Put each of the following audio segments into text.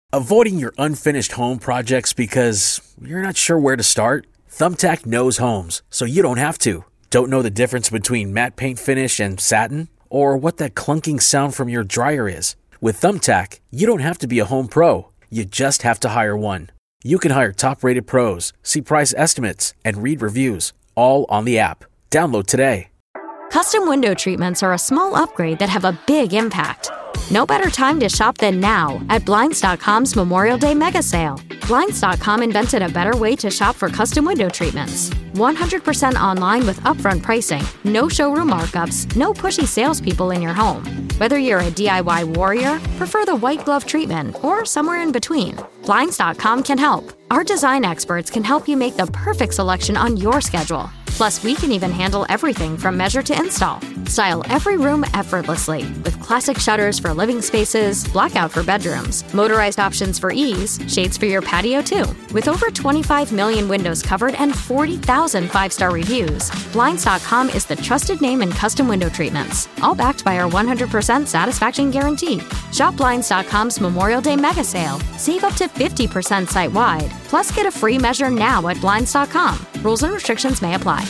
Avoiding your unfinished home projects because you're not sure where to start? Thumbtack knows homes, so you don't have to. Don't know the difference between matte paint finish and satin? Or what that clunking sound from your dryer is? With Thumbtack, you don't have to be a home pro. You just have to hire one. You can hire top-rated pros, see price estimates, and read reviews, all on the app. Download today. Custom window treatments are a small upgrade that have a big impact. No better time to shop than now at Blinds.com's Memorial Day mega sale. Blinds.com invented a better way to shop for custom window treatments. 100% online with upfront pricing, no showroom markups, no pushy salespeople in your home. Whether you're a DIY warrior, prefer the white glove treatment, or somewhere in between, Blinds.com can help. Our design experts can help you make the perfect selection on your schedule. Plus, we can even handle everything from measure to install. Style every room effortlessly with classic shutters for living spaces, blackout for bedrooms, motorized options for ease, shades for your patio too. With over 25 million windows covered and 40,000 five-star reviews, Blinds.com is the trusted name in custom window treatments, all backed by our 100% satisfaction guarantee. Shop Blinds.com's Memorial Day mega sale. Save up to 50% site-wide. Plus, get a free measure now at Blinds.com. Rules and restrictions may apply.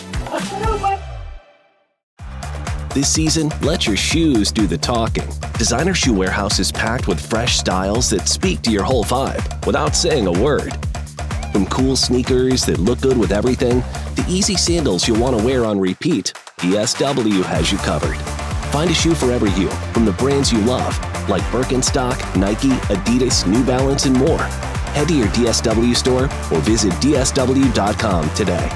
This season, let your shoes do the talking. Designer Shoe Warehouse is packed with fresh styles that speak to your whole vibe without saying a word. From cool sneakers that look good with everything, to easy sandals you'll want to wear on repeat, DSW has you covered. Find a shoe for every you from the brands you love, like Birkenstock, Nike, Adidas, New Balance, and more. Head to your DSW store or visit DSW.com today.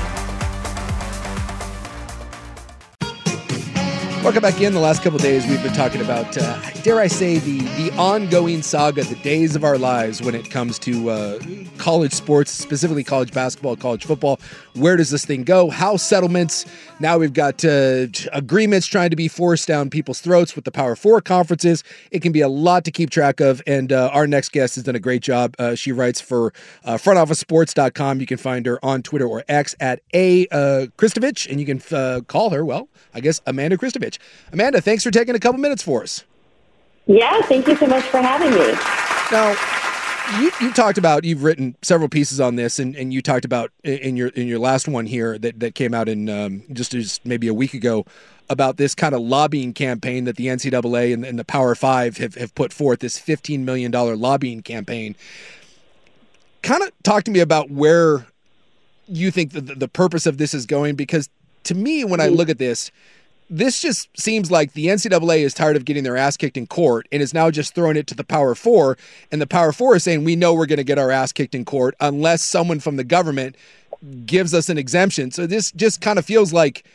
Welcome back in. The last couple of days we've been talking about, dare I say, the ongoing saga, the days of our lives when it comes to college sports, specifically college basketball, college football. Where does this thing go? House settlements. Now we've got agreements trying to be forced down people's throats with the Power Four conferences. It can be a lot to keep track of, and our next guest has done a great job. She writes for frontofficesports.com. You can find her on Twitter or X at Kristovich, and you can call her, well, I guess, Amanda Kristovich. Amanda, thanks for taking a couple minutes for us. Yeah, thank you so much for having me. Now, you talked about, you've written several pieces on this, and you talked about in your last one here that came out in just maybe a week ago about this kind of lobbying campaign that the NCAA and the Power Five have put forth, this $15 million lobbying campaign. Kind of talk to me about where you think the purpose of this is going, because to me, when I look at this just seems like the NCAA is tired of getting their ass kicked in court and is now just throwing it to the Power Four. And the Power Four is saying, we know we're going to get our ass kicked in court unless someone from the government gives us an exemption. So this just kind of feels like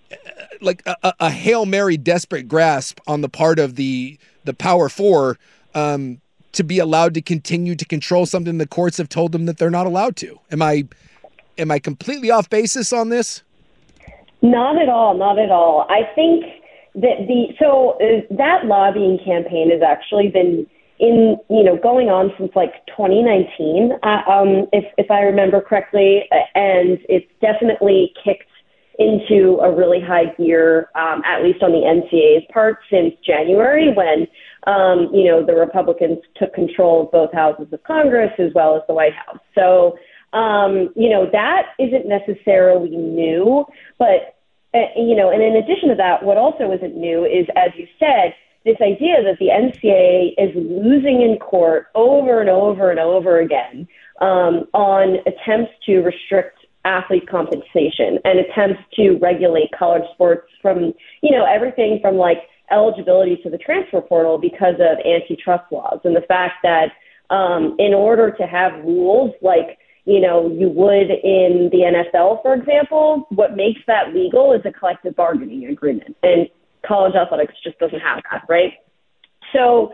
a Hail Mary desperate grasp on the part of the Power Four to be allowed to continue to control something the courts have told them that they're not allowed to. Am I completely off basis on this? Not at all. Not at all. I think that that lobbying campaign has actually been going on since like 2019, if I remember correctly, and it's definitely kicked into a really high gear, at least on the NCAA's part, since January when the Republicans took control of both houses of Congress as well as the White House. So that isn't necessarily new, but, and in addition to that, what also isn't new is, as you said, this idea that the NCAA is losing in court over and over and over again on attempts to restrict athlete compensation and attempts to regulate college sports from, everything from like eligibility to the transfer portal because of antitrust laws, and the fact that in order to have rules like you would in the NFL, for example, what makes that legal is a collective bargaining agreement. And college athletics just doesn't have that, right? So,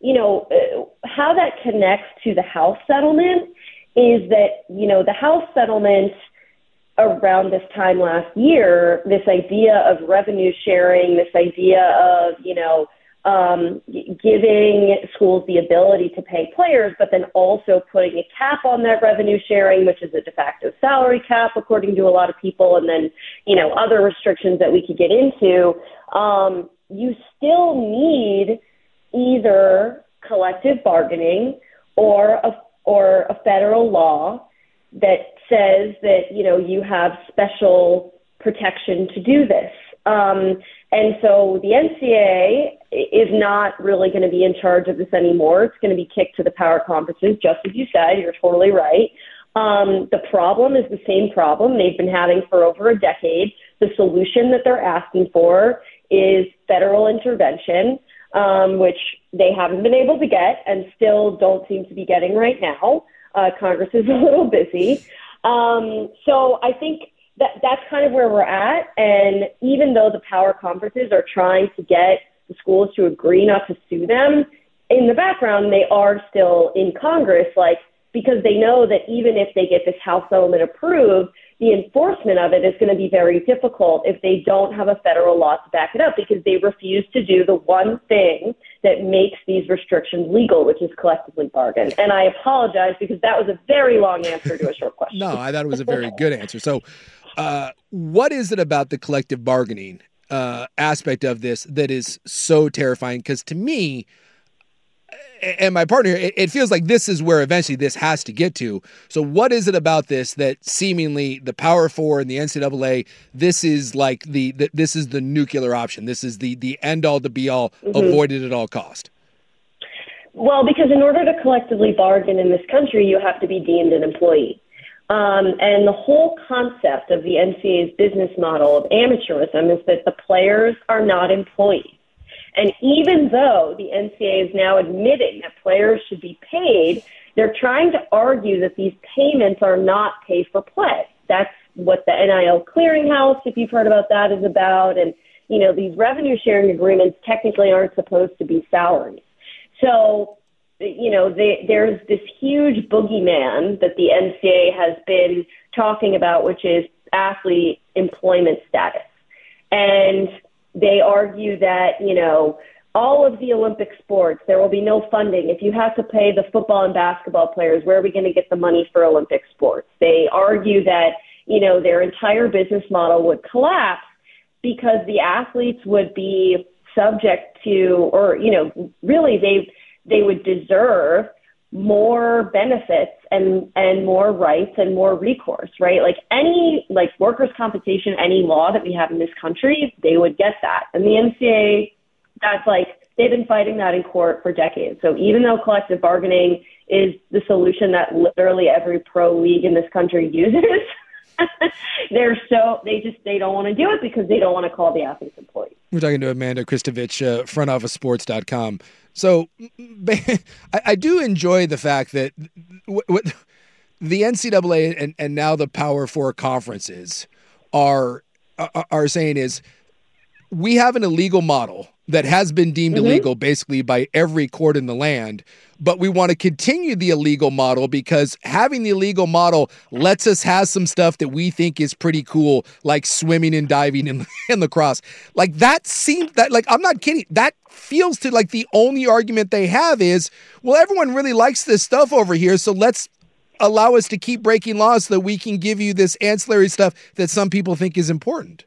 how that connects to the House settlement is that, the House settlement around this time last year, this idea of revenue sharing, this idea of, giving schools the ability to pay players, but then also putting a cap on that revenue sharing, which is a de facto salary cap, according to a lot of people, and then, other restrictions that we could get into, you still need either collective bargaining or a federal law that says that, you have special protection to do this. And so the NCAA is not really going to be in charge of this anymore. It's going to be kicked to the power conferences, just as you said. You're totally right. The problem is the same problem they've been having for over a decade. The solution that they're asking for is federal intervention, which they haven't been able to get and still don't seem to be getting right now. Congress is a little busy. So I think that's kind of where we're at. And even though the power conferences are trying to get the schools to agree not to sue them, in the background, they are still in Congress, because they know that even if they get this House settlement approved, the enforcement of it is going to be very difficult if they don't have a federal law to back it up, because they refuse to do the one thing that makes these restrictions legal, which is collectively bargain. And I apologize because that was a very long answer to a short question. No, I thought it was a very good answer. So what is it about the collective bargaining aspect of this that is so terrifying? Because to me, and my partner, it feels like this is where eventually this has to get to. So what is it about this that seemingly the Power Four and the NCAA, this is like this is the nuclear option. This is the end all to be all, avoided at all cost. Well, because in order to collectively bargain in this country, you have to be deemed an employee. And the whole concept of the NCAA's business model of amateurism is that the players are not employees. And even though the NCAA is now admitting that players should be paid, they're trying to argue that these payments are not pay for play. That's what the NIL clearinghouse, if you've heard about that, is about. And, these revenue sharing agreements technically aren't supposed to be salaries. So, there's this huge boogeyman that the NCAA has been talking about, which is athlete employment status. And they argue that, all of the Olympic sports, there will be no funding. If you have to pay the football and basketball players, where are we going to get the money for Olympic sports? They argue that, their entire business model would collapse because the athletes would be subject to, or, really they would deserve more benefits and more rights and more recourse, right? Any workers' compensation, any law that we have in this country, they would get that. And the NCAA, that's they've been fighting that in court for decades. So even though collective bargaining is the solution that literally every pro league in this country uses, they don't want to do it because they don't want to call the athletes employees. We're talking to Amanda Kristovich, frontofficesports.com. So I do enjoy the fact that what the NCAA and now the Power Four conferences are saying is we have an illegal model that has been deemed illegal basically by every court in the land, but we want to continue the illegal model because having the illegal model lets us have some stuff that we think is pretty cool, like swimming and diving and lacrosse. That seems that I'm not kidding. That feels to the only argument they have is, well, everyone really likes this stuff over here, so let's allow us to keep breaking laws so that we can give you this ancillary stuff that some people think is important.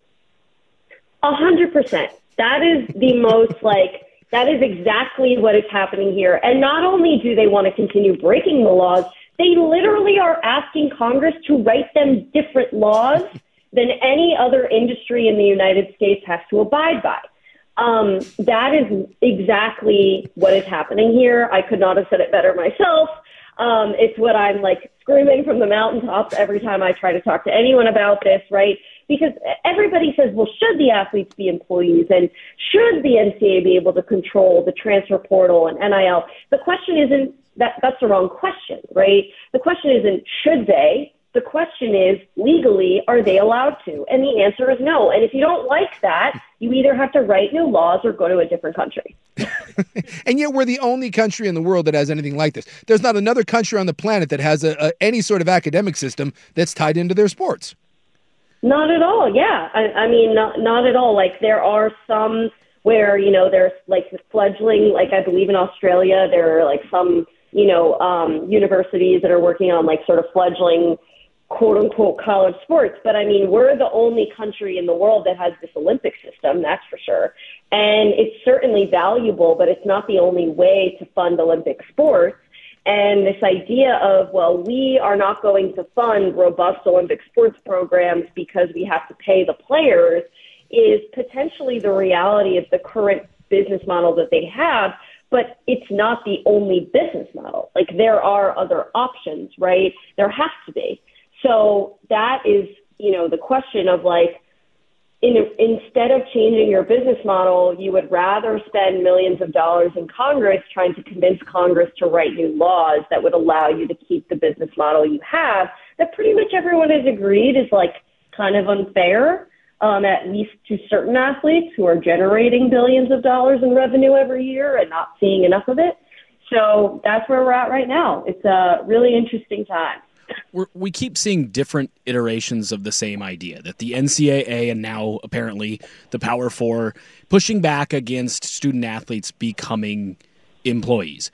100%. That is the most that is exactly what is happening here. And not only do they want to continue breaking the laws, they literally are asking Congress to write them different laws than any other industry in the United States has to abide by. That is exactly what is happening here. I could not have said it better myself. It's what I'm screaming from the mountaintops every time I try to talk to anyone about this, right? Because everybody says, well, should the athletes be employees and should the NCAA be able to control the transfer portal and NIL? The question isn't that's the wrong question, right? The question isn't should they? The question is legally, are they allowed to? And the answer is no. And if you don't like that, you either have to write new laws or go to a different country. And yet we're the only country in the world that has anything like this. There's not another country on the planet that has any sort of academic system that's tied into their sports. Not at all. Yeah. I mean, not at all. There are some where, there's fledgling, I believe in Australia, there are some, universities that are working on sort of fledgling quote unquote college sports. But I mean, we're the only country in the world that has this Olympic system, that's for sure. And it's certainly valuable, but it's not the only way to fund Olympic sports. And this idea of, well, we are not going to fund robust Olympic sports programs because we have to pay the players is potentially the reality of the current business model that they have, but it's not the only business model. Like, there are other options, right? There has to be. So that is, the question of, like, instead of changing your business model, you would rather spend millions of dollars in Congress trying to convince Congress to write new laws that would allow you to keep the business model you have, that pretty much everyone has agreed is, like, kind of unfair, at least to certain athletes who are generating billions of dollars in revenue every year and not seeing enough of it. So that's where we're at right now. It's a really interesting time. We keep seeing different iterations of the same idea, that the NCAA and now apparently the Power Four pushing back against student athletes becoming employees.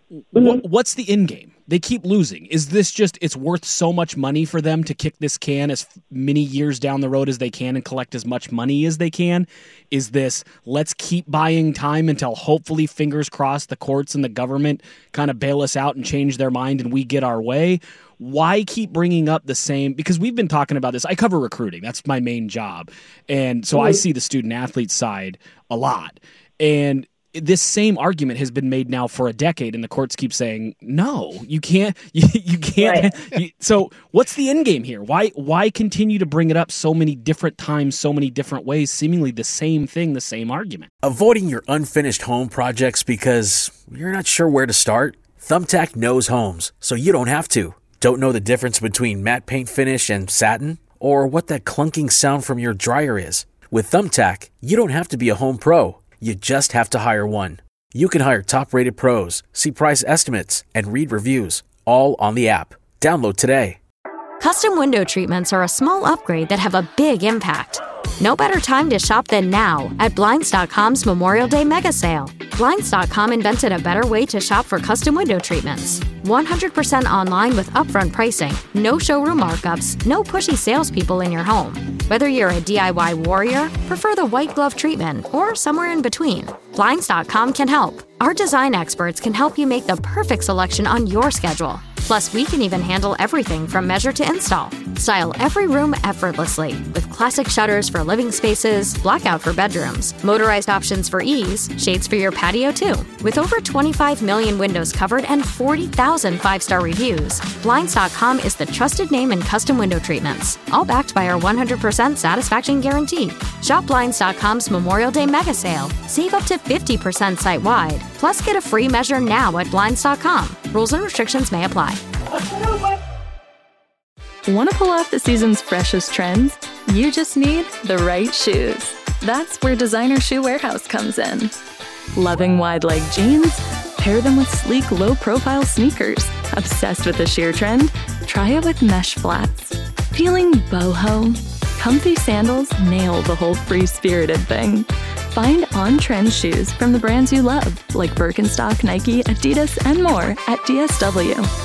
What's the end game? They keep losing. Is this just it's worth so much money for them to kick this can as many years down the road as they can and collect as much money as they can? Is this let's keep buying time until hopefully, fingers crossed, the courts and the government kind of bail us out and change their mind and we get our way? Why keep bringing up the same? Because we've been talking about this. I cover recruiting. That's my main job. And so I see the student athlete side a lot. And this same argument has been made now for a decade, and the courts keep saying, no, you can't. You can't. Right. So what's the end game here? Why continue to bring it up so many different times, so many different ways, seemingly the same thing, the same argument? Avoiding your unfinished home projects because you're not sure where to start? Thumbtack knows homes, so you don't have to. Don't know the difference between matte paint finish and satin? Or what that clunking sound from your dryer is? With Thumbtack, you don't have to be a home pro. You just have to hire one. You can hire top-rated pros, see price estimates, and read reviews, all on the app. Download today. Custom window treatments are a small upgrade that have a big impact. No better time to shop than now at Blinds.com's Memorial Day mega sale. Blinds.com invented a better way to shop for custom window treatments. 100% online with upfront pricing, no showroom markups, no pushy salespeople in your home. Whether you're a DIY warrior, prefer the white glove treatment, or somewhere in between, Blinds.com can help. Our design experts can help you make the perfect selection on your schedule. Plus, we can even handle everything from measure to install. Style every room effortlessly with classic shutters for living spaces, blackout for bedrooms, motorized options for ease, shades for your patio too. With over 25 million windows covered and 40,000 five-star reviews, Blinds.com is the trusted name in custom window treatments, all backed by our 100% satisfaction guarantee. Shop Blinds.com's Memorial Day mega sale. Save up to 50% site-wide. Plus, get a free measure now at Blinds.com. Rules and restrictions may apply. Want to pull off the season's freshest trends? You just need the right shoes. That's where Designer Shoe Warehouse comes in. Loving wide-leg jeans? Pair them with sleek, low-profile sneakers. Obsessed with the sheer trend? Try it with mesh flats. Feeling boho? Comfy sandals nail the whole free-spirited thing. Find on-trend shoes from the brands you love, like Birkenstock, Nike, Adidas, and more at DSW.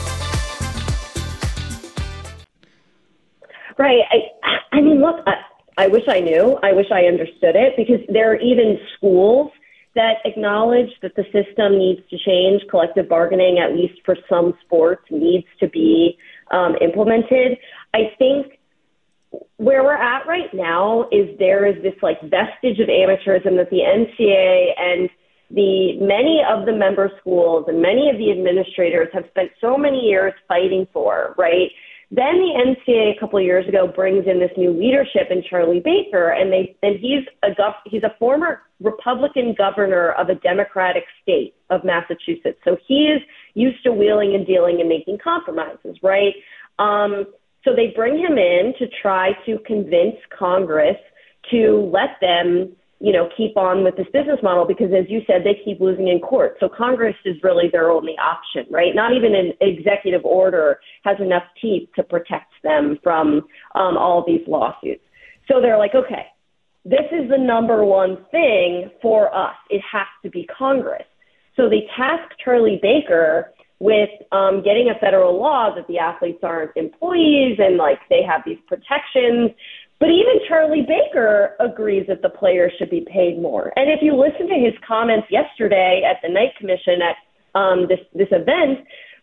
Right. I mean, look, I wish I knew. I wish I understood it, because there are even schools that acknowledge that the system needs to change. Collective bargaining, at least for some sports, needs to be implemented. I think where we're at right now is there is this like vestige of amateurism that the NCAA and many of the member schools and many of the administrators have spent so many years fighting for, right? Then the NCAA a couple of years ago brings in this new leadership in Charlie Baker, and he's a former Republican governor of a Democratic state of Massachusetts. So he is used to wheeling and dealing and making compromises, right? So they bring him in to try to convince Congress to let them, keep on with this business model, because as you said, they keep losing in court. So Congress is really their only option, right? Not even an executive order has enough teeth to protect them from all of these lawsuits. So they're like, okay, this is the number one thing for us. It has to be Congress. So they task Charlie Baker with getting a federal law that the athletes aren't employees and like they have these protections. But even Charlie Baker agrees that the players should be paid more. And if you listen to his comments yesterday at the Knight Commission at this event,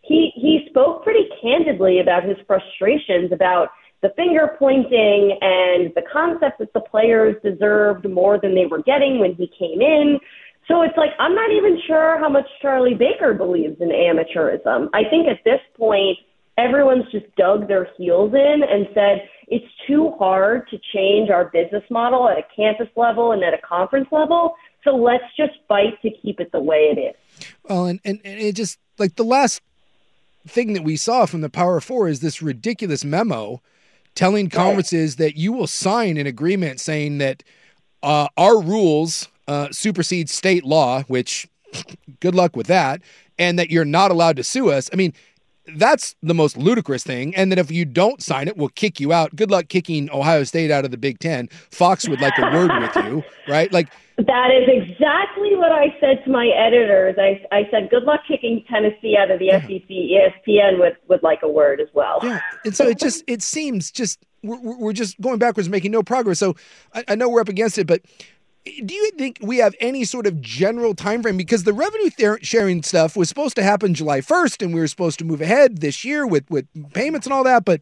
he spoke pretty candidly about his frustrations about the finger pointing and the concept that the players deserved more than they were getting when he came in. So it's like, I'm not even sure how much Charlie Baker believes in amateurism. I think at this point, everyone's just dug their heels in and said, it's too hard to change our business model at a campus level and at a conference level. So let's just fight to keep it the way it is. Well, and it just, like, the last thing that we saw from the Power Four is this ridiculous memo telling conferences that you will sign an agreement saying that our rules supersede state law, which good luck with that, and that you're not allowed to sue us. I mean, that's the most ludicrous thing. And that if you don't sign it, we'll kick you out. Good luck kicking Ohio State out of the Big Ten. Fox would like a word with you, right? Like, that is exactly what I said to my editors. I said, good luck kicking Tennessee out of the SEC. ESPN would like a word as well. Yeah. And so it seems just, we're just going backwards, making no progress. So I know we're up against it, but do you think we have any sort of general time frame? Because the revenue sharing stuff was supposed to happen July 1st, and we were supposed to move ahead this year with payments and all that. But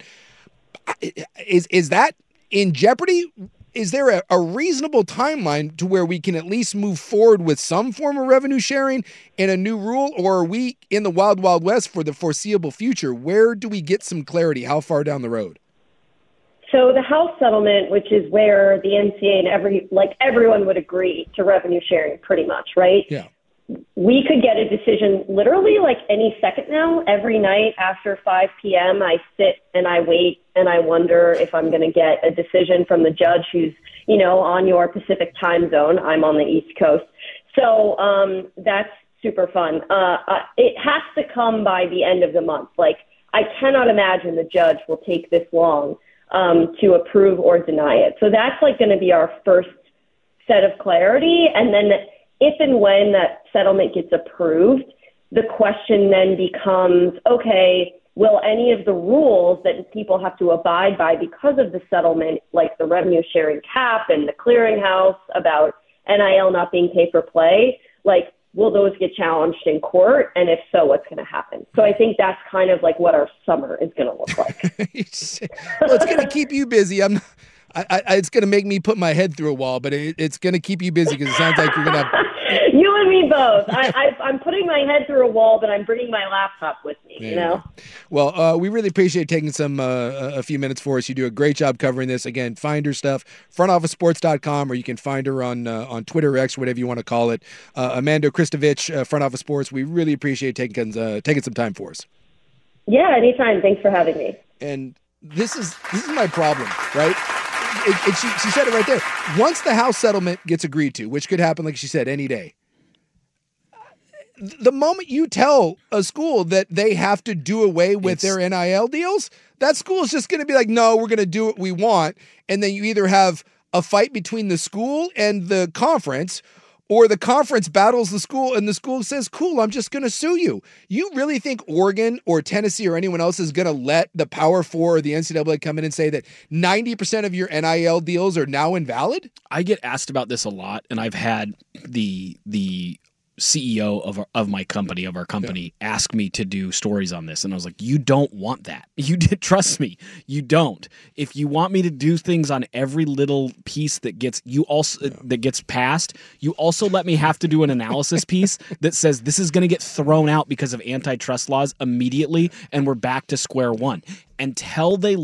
is that in jeopardy? Is there a reasonable timeline to where we can at least move forward with some form of revenue sharing and a new rule? Or are we in the wild, wild west for the foreseeable future? Where do we get some clarity? How far down the road? So the House settlement, which is where the NCAA and everyone would agree to revenue sharing pretty much, right? Yeah. We could get a decision literally like any second now. Every night after 5 p.m., I sit and I wait and I wonder if I'm going to get a decision from the judge who's, on your Pacific time zone. I'm on the East Coast. So that's super fun. It has to come by the end of the month. Like, I cannot imagine the judge will take this long to approve or deny it. So that's like going to be our first set of clarity. And then if and when that settlement gets approved, the question then becomes, okay, will any of the rules that people have to abide by because of the settlement, like the revenue sharing cap and the clearinghouse about NIL not being pay for play, like, will those get challenged in court? And if so, what's going to happen? So I think that's kind of like what our summer is going to look like. Well, it's going to keep you busy. It's going to make me put my head through a wall, but it's going to keep you busy because it sounds like you're going to have... You and me both. I'm putting my head through a wall, but I'm bringing my laptop with me, Well, we really appreciate taking a few minutes for us. You do a great job covering this. Again, find her stuff, frontofficesports.com, or you can find her on Twitter or X, whatever you want to call it. Amanda Kristovich, Front Office Sports, we really appreciate taking some time for us. Yeah, anytime. Thanks for having me. And this is my problem, right? She said it right there. Once the House settlement gets agreed to, which could happen, like she said, any day, the moment you tell a school that they have to do away with their NIL deals, that school is just going to be like, no, we're going to do what we want. And then you either have a fight between the school and the conference, or the conference battles the school and the school says, cool, I'm just going to sue you. You really think Oregon or Tennessee or anyone else is going to let the Power Four or the NCAA come in and say that 90% of your NIL deals are now invalid? I get asked about this a lot, and I've had the CEO of my company, of our company, ask me to do stories on this. And I was like, you don't want that. You did, trust me, you don't. If you want me to do things on every little piece that gets passed, you also let me have to do an analysis piece that says this is going to get thrown out because of antitrust laws immediately, and we're back to square one. Until they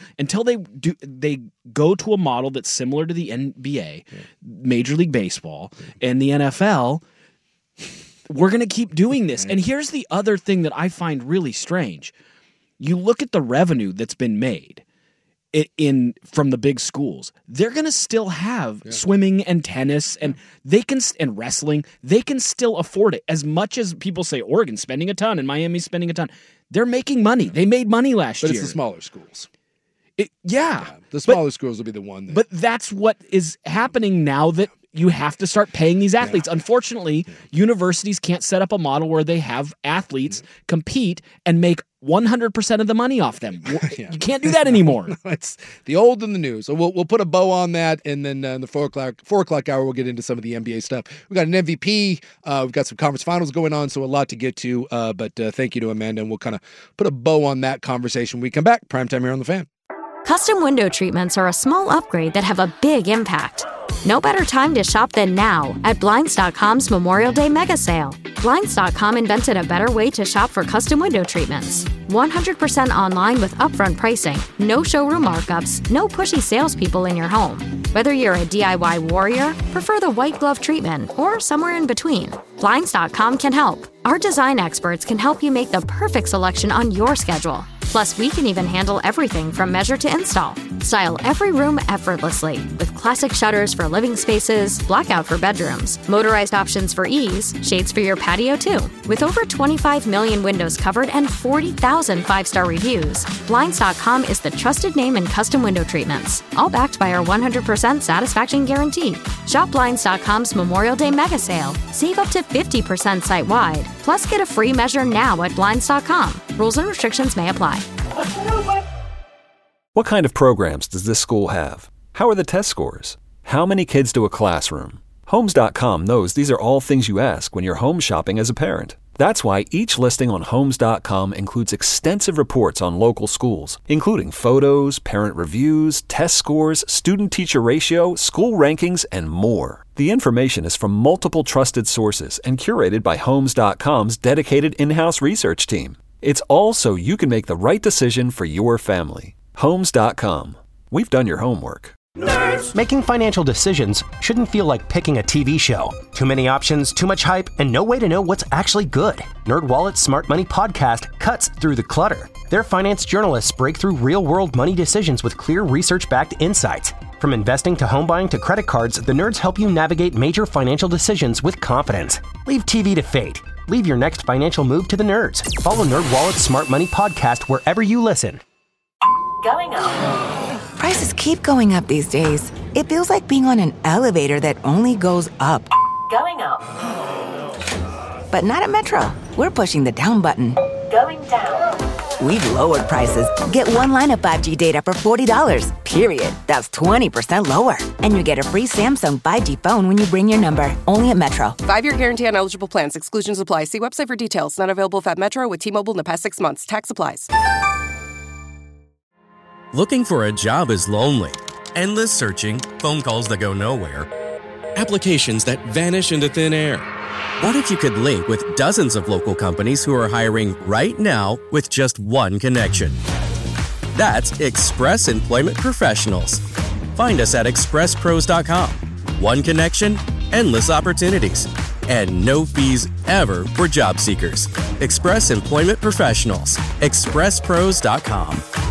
go to a model that's similar to the NBA, Major League Baseball, and the NFL, we're going to keep doing this. And here's the other thing that I find really strange. You look at the revenue that's been made from the big schools. They're going to still have swimming and tennis and and wrestling. They can still afford it. As much as people say Oregon's spending a ton and Miami's spending a ton, they're making money. They made money last year. But it's the smaller schools. The smaller schools will be the one. But that's what is happening now, that you have to start paying these athletes. Unfortunately, universities can't set up a model where they have athletes compete and make 100% of the money off them. You can't do that anymore. It's the old and the new. So we'll put a bow on that, and then in the 4 o'clock hour, we'll get into some of the NBA stuff. We've got an MVP. We've got some conference finals going on, so a lot to get to. But thank you to Amanda, and we'll kind of put a bow on that conversation when we come back. Primetime here on The Fan. Custom window treatments are a small upgrade that have a big impact. No better time to shop than now at Blinds.com's Memorial Day mega sale. Blinds.com invented a better way to shop for custom window treatments. 100% online with upfront pricing, no showroom markups, no pushy salespeople in your home. Whether you're a DIY warrior, prefer the white glove treatment, or somewhere in between, Blinds.com can help. Our design experts can help you make the perfect selection on your schedule. Plus, we can even handle everything from measure to install. Style every room effortlessly with classic shutters for living spaces, blackout for bedrooms, motorized options for ease, shades for your patio too. With over 25 million windows covered and 40,000 5-star reviews, Blinds.com is the trusted name in custom window treatments, all backed by our 100% satisfaction guarantee. Shop Blinds.com's Memorial Day mega sale. Save up to 50% site-wide. Plus, get a free measure now at Blinds.com. Rules and restrictions may apply. What kind of programs does this school have? How are the test scores? How many kids to a classroom? Homes.com knows these are all things you ask when you're home shopping as a parent. That's why each listing on Homes.com includes extensive reports on local schools, including photos, parent reviews, test scores, student-teacher ratio, school rankings, and more. The information is from multiple trusted sources and curated by Homes.com's dedicated in-house research team. It's all so you can make the right decision for your family. Homes.com. We've done your homework. Nerds. Making financial decisions shouldn't feel like picking a TV show. Too many options, too much hype, and no way to know what's actually good. NerdWallet's Smart Money Podcast cuts through the clutter. Their finance journalists break through real-world money decisions with clear research-backed insights. From investing to home buying to credit cards, the nerds help you navigate major financial decisions with confidence. Leave TV to fate. Leave your next financial move to the nerds. Follow NerdWallet's Smart Money Podcast wherever you listen. Going up. Prices keep going up these days. It feels like being on an elevator that only goes up. Going up. But not at Metro. We're pushing the down button. Going down. We've lowered prices. Get one line of 5G data for $40, period. That's 20% lower. And you get a free Samsung 5G phone when you bring your number. Only at Metro. 5-year guarantee on eligible plans. Exclusions apply. See website for details. Not available at Metro with T-Mobile in the past 6 months. Tax applies. Looking for a job is lonely. Endless searching, phone calls that go nowhere, applications that vanish into thin air. What if you could link with dozens of local companies who are hiring right now with just one connection? That's Express Employment Professionals. Find us at expresspros.com. One connection, endless opportunities, and no fees ever for job seekers. Express Employment Professionals. expresspros.com.